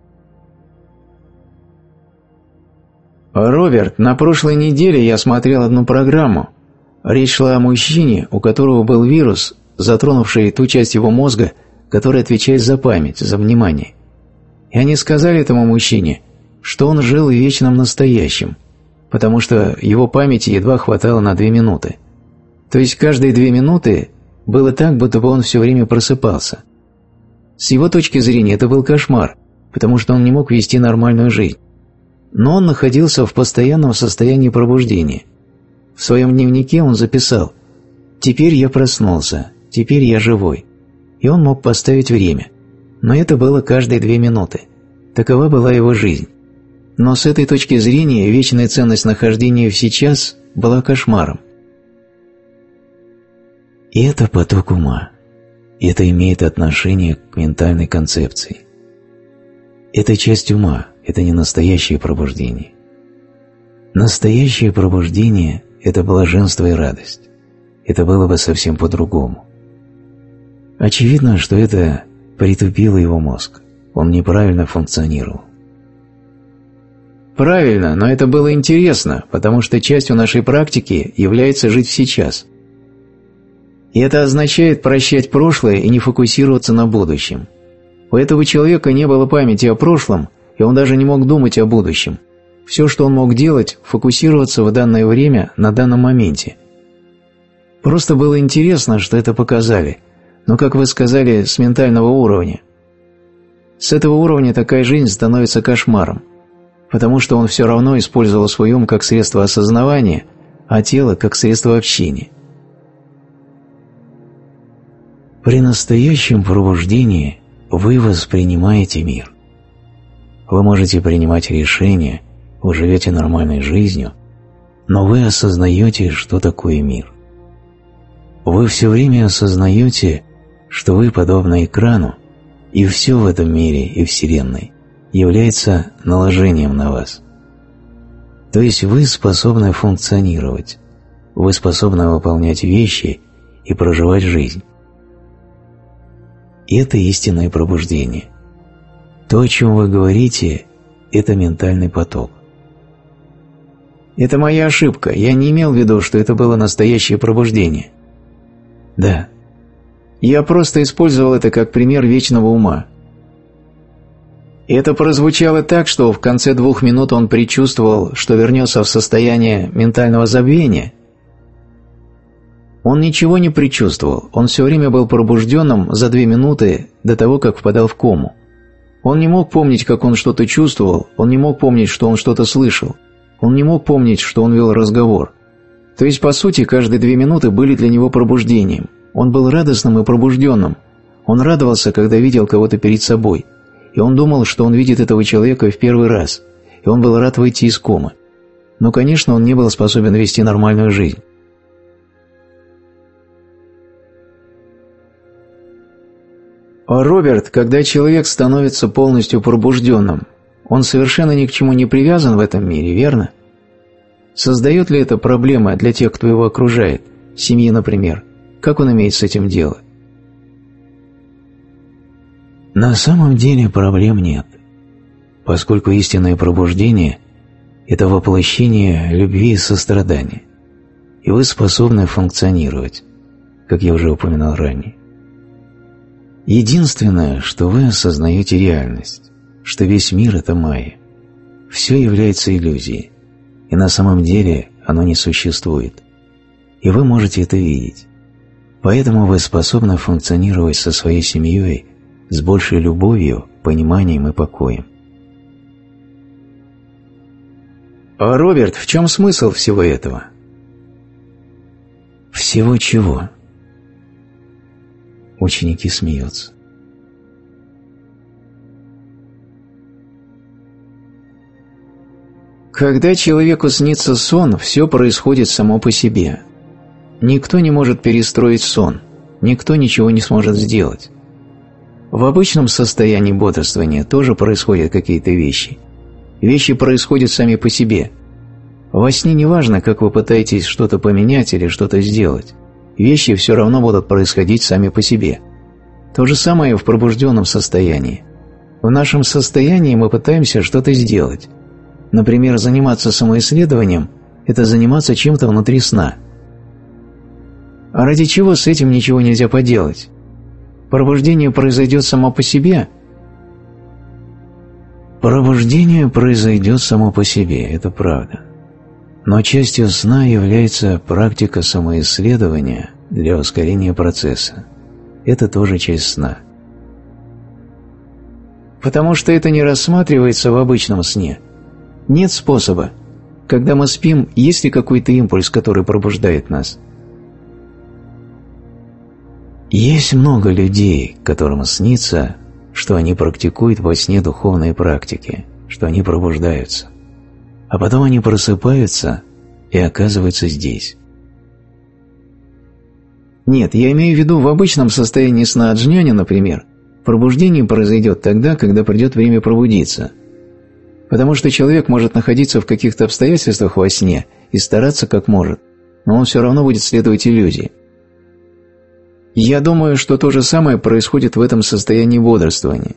Роберт, на прошлой неделе я смотрел одну программу. Речь шла о мужчине, у которого был вирус, затронувший ту часть его мозга, которая отвечает за память, за внимание. И они сказали этому мужчине, что он жил в вечном настоящем, потому что его памяти едва хватало на 2 минуты. То есть каждые 2 минуты было так, будто бы он все время просыпался. С его точки зрения это был кошмар, потому что он не мог вести нормальную жизнь. Но он находился в постоянном состоянии пробуждения. В своем дневнике он записал: «Теперь я проснулся, теперь я живой». И он мог поставить время. Но это было каждые 2 минуты. Такова была его жизнь. Но с этой точки зрения вечная ценность нахождения в сейчас была кошмаром. И это поток ума. Это имеет отношение к ментальной концепции. Это часть ума, это не настоящее пробуждение. Настоящее пробуждение – это блаженство и радость. Это было бы совсем по-другому. Очевидно, что это притупило его мозг. Он неправильно функционировал. Правильно, но это было интересно, потому что частью нашей практики является жить в сейчас. И это означает прощать прошлое и не фокусироваться на будущем. У этого человека не было памяти о прошлом, и он даже не мог думать о будущем. Все, что он мог делать, фокусироваться в данное время на данном моменте. Просто было интересно, что это показали, но, как вы сказали, с ментального уровня. С этого уровня такая жизнь становится кошмаром, потому что он все равно использовал свой ум как средство осознавания, а тело как средство общения. При настоящем пробуждении вы воспринимаете мир. Вы можете принимать решения, вы живете нормальной жизнью, но вы осознаете, что такое мир. Вы все время осознаете, что вы подобны экрану, и все в этом мире и Вселенной является наложением на вас. То есть вы способны функционировать, вы способны выполнять вещи и проживать жизнь. Это истинное пробуждение. То, о чем вы говорите, это ментальный поток. Это моя ошибка. Я не имел в виду, что это было настоящее пробуждение. Да. Я просто использовал это как пример вечного ума. И это прозвучало так, что в конце 2 минут он предчувствовал, что вернется в состояние ментального забвения. Он ничего не предчувствовал, он все время был пробужденным за 2 минуты до того, как впадал в кому. Он не мог помнить, как он что-то чувствовал, он не мог помнить, что он что-то слышал, он не мог помнить, что он вел разговор. То есть, по сути, каждые 2 минуты были для него пробуждением. Он был радостным и пробужденным. Он радовался, когда видел кого-то перед собой. И он думал, что он видит этого человека в первый раз. И он был рад выйти из комы. Но, конечно, он не был способен вести нормальную жизнь. Роберт, когда человек становится полностью пробужденным, он совершенно ни к чему не привязан в этом мире, верно? Создает ли это проблемы для тех, кто его окружает, семьи, например? Как он имеет с этим дело? На самом деле проблем нет, поскольку истинное пробуждение – это воплощение любви и сострадания, и вы способны функционировать, как я уже упоминал ранее. Единственное, что вы осознаете реальность, что весь мир – это майя. Все является иллюзией, и на самом деле оно не существует, и вы можете это видеть. Поэтому вы способны функционировать со своей семьей с большей любовью, пониманием и покоем. А, Роберт, в чем смысл всего этого? Всего чего? Ученики смеются. Когда человеку снится сон, все происходит само по себе. Никто не может перестроить сон, никто ничего не сможет сделать. В обычном состоянии бодрствования тоже происходят какие-то вещи. Вещи происходят сами по себе. Во сне не важно, как вы пытаетесь что-то поменять или что-то сделать. Вещи все равно будут происходить сами по себе. То же самое и в пробужденном состоянии. В нашем состоянии мы пытаемся что-то сделать. Например, заниматься самоисследованием – это заниматься чем-то внутри сна. А ради чего с этим ничего нельзя поделать? Пробуждение произойдет само по себе? Пробуждение произойдет само по себе, это правда. Но частью сна является практика самоисследования для ускорения процесса. Это тоже часть сна. Потому что это не рассматривается в обычном сне. Нет способа. Когда мы спим, есть ли какой-то импульс, который пробуждает нас? Есть много людей, которым снится, что они практикуют во сне духовные практики, что они пробуждаются. А потом они просыпаются и оказываются здесь. Нет, я имею в виду в обычном состоянии сна аджняни, например, пробуждение произойдет тогда, когда придет время пробудиться. Потому что человек может находиться в каких-то обстоятельствах во сне и стараться как может, но он все равно будет следовать иллюзии. Я думаю, что то же самое происходит в этом состоянии бодрствования.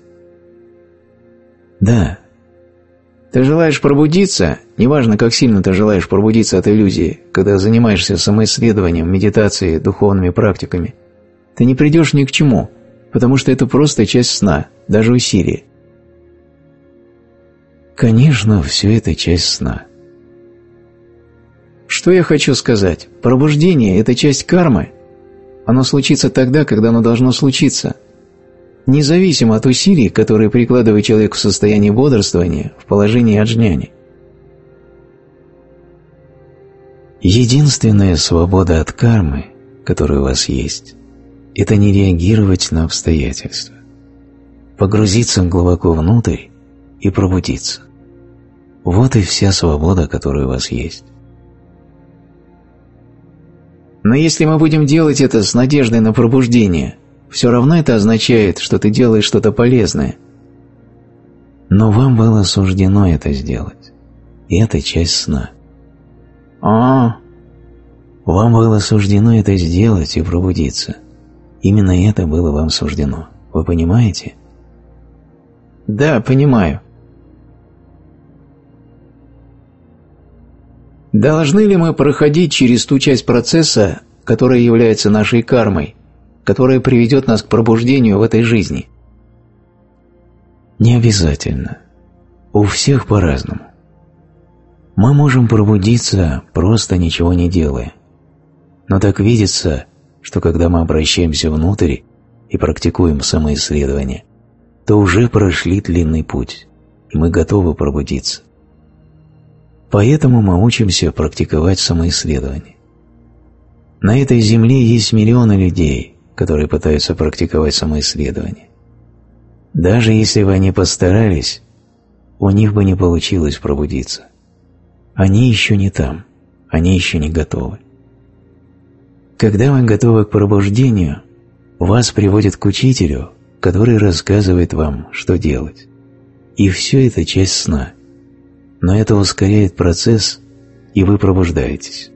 Да. Ты желаешь пробудиться, неважно, как сильно ты желаешь пробудиться от иллюзии, когда занимаешься самоисследованием, медитацией, духовными практиками, ты не придешь ни к чему, потому что это просто часть сна, даже усилие. Конечно, все это часть сна. Что я хочу сказать? Пробуждение – это часть кармы. Оно случится тогда, когда оно должно случиться. Независимо от усилий, которые прикладывает человек в состоянии бодрствования, в положении аджняни. Единственная свобода от кармы, которая у вас есть, это не реагировать на обстоятельства. Погрузиться глубоко внутрь и пробудиться. Вот и вся свобода, которая у вас есть. Но если мы будем делать это с надеждой на пробуждение, все равно это означает, что ты делаешь что-то полезное. Но вам было суждено это сделать. И это часть сна. Вам было суждено это сделать и пробудиться. Именно это было вам суждено. Вы понимаете? Да, понимаю. Должны ли мы проходить через ту часть процесса, которая является нашей кармой, которая приведет нас к пробуждению в этой жизни? Не обязательно. У всех по-разному. Мы можем пробудиться, просто ничего не делая. Но так видится, что когда мы обращаемся внутрь и практикуем самоисследование, то уже прошли длинный путь, и мы готовы пробудиться. Поэтому мы учимся практиковать самоисследование. На этой земле есть миллионы людей, которые пытаются практиковать самоисследование. Даже если бы они постарались, у них бы не получилось пробудиться. Они еще не там, они еще не готовы. Когда вы готовы к пробуждению, вас приводят к учителю, который рассказывает вам, что делать. И все это часть сна. Но это ускоряет процесс, и вы пробуждаетесь.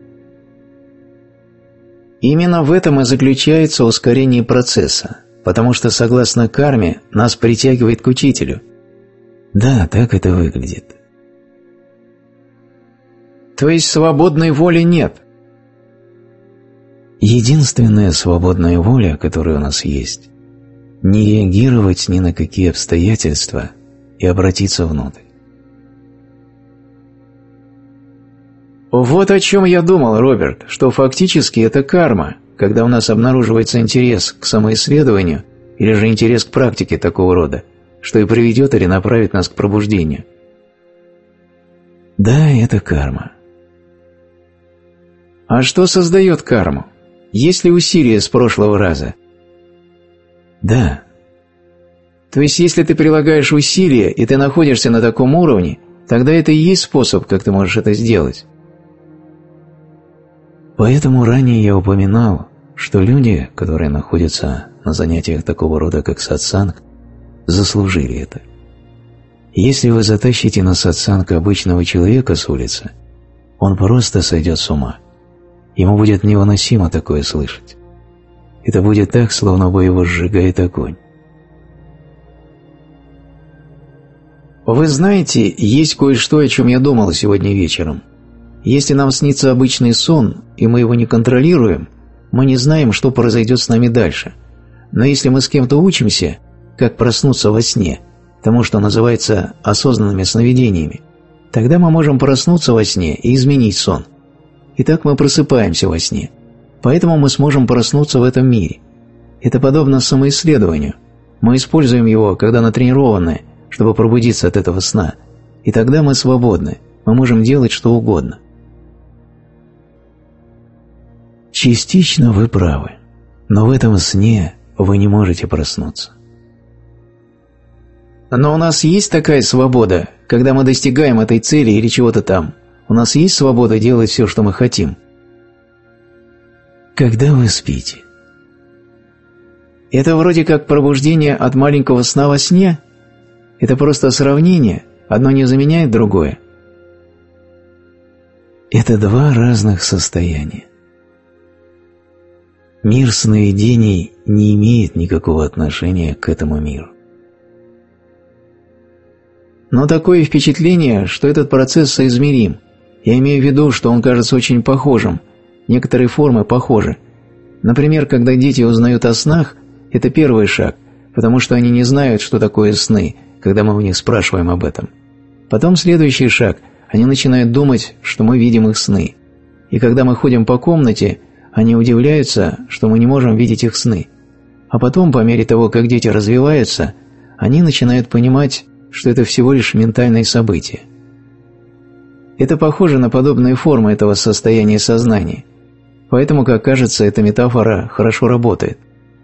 Именно в этом и заключается ускорение процесса, потому что, согласно карме, нас притягивает к учителю. Да, так это выглядит. То есть свободной воли нет? Единственная свободная воля, которая у нас есть, не реагировать ни на какие обстоятельства и обратиться внутрь. Вот о чем я думал, Роберт, что фактически это карма, когда у нас обнаруживается интерес к самоисследованию или же интерес к практике такого рода, что и приведет или направит нас к пробуждению. Да, это карма. А что создает карму? Есть ли усилия с прошлого раза? Да. То есть, если ты прилагаешь усилия, и ты находишься на таком уровне, тогда это и есть способ, как ты можешь это сделать. Поэтому ранее я упоминал, что люди, которые находятся на занятиях такого рода, как сатсанг, заслужили это. Если вы затащите на сатсанг обычного человека с улицы, он просто сойдет с ума. Ему будет невыносимо такое слышать. Это будет так, словно бы его сжигает огонь. Вы знаете, есть кое-что, о чем я думал сегодня вечером. Если нам снится обычный сон, и мы его не контролируем, мы не знаем, что произойдет с нами дальше. Но если мы с кем-то учимся, как проснуться во сне, тому, что называется осознанными сновидениями, тогда мы можем проснуться во сне и изменить сон. Итак, мы просыпаемся во сне. Поэтому мы сможем проснуться в этом мире. Это подобно самоисследованию. Мы используем его, когда натренированы, чтобы пробудиться от этого сна. И тогда мы свободны. Мы можем делать что угодно. Частично вы правы. Но в этом сне вы не можете проснуться. Но у нас есть такая свобода, когда мы достигаем этой цели или чего-то там. У нас есть свобода делать все, что мы хотим. Когда вы спите? Это вроде как пробуждение от маленького сна во сне? Это просто сравнение, одно не заменяет другое. Это два разных состояния. Мир сновидений не имеет никакого отношения к этому миру. Но такое впечатление, что этот процесс соизмерим. Я имею в виду, что он кажется очень похожим. Некоторые формы похожи. Например, когда дети узнают о снах, это первый шаг, потому что они не знают, что такое сны, когда мы у них спрашиваем об этом. Потом следующий шаг – они начинают думать, что мы видим их сны. И когда мы ходим по комнате, они удивляются, что мы не можем видеть их сны. А потом, по мере того, как дети развиваются, они начинают понимать, что это всего лишь ментальные события. Это похоже на подобные формы этого состояния сознания. Поэтому, как кажется, эта метафора хорошо работает.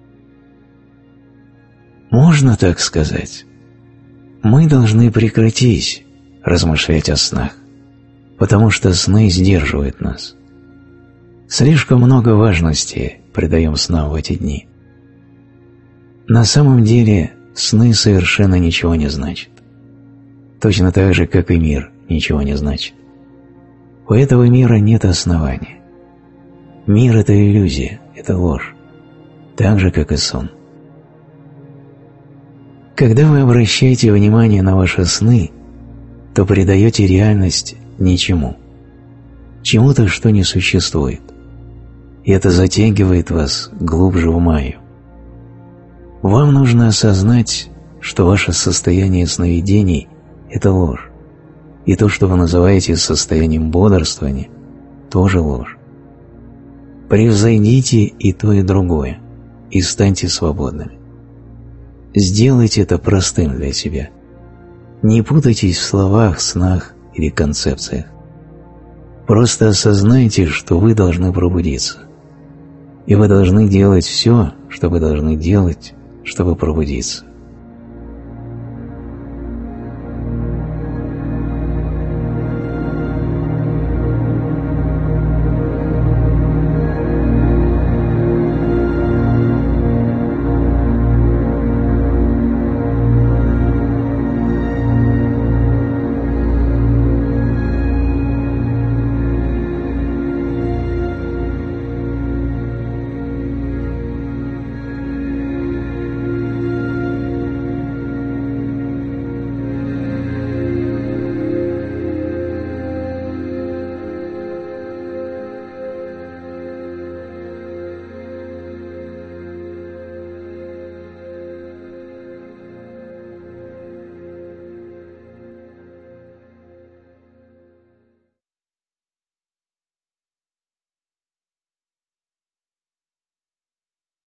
Можно так сказать. Мы должны прекратить размышлять о снах, потому что сны сдерживают нас. Слишком много важности придаем снам в эти дни. На самом деле сны совершенно ничего не значат. Точно так же, как и мир ничего не значит. У этого мира нет основания. Мир – это иллюзия, это ложь, так же, как и сон. Когда вы обращаете внимание на ваши сны, то придаете реальность ничему, чему-то, что не существует, и это затягивает вас глубже в майю. Вам нужно осознать, что ваше состояние сновидений – это ложь, и то, что вы называете состоянием бодрствования, тоже ложь. Превзойдите и то, и другое, и станьте свободными. Сделайте это простым для себя. Не путайтесь в словах, снах или концепциях. Просто осознайте, что вы должны пробудиться. И вы должны делать все, что вы должны делать, чтобы пробудиться.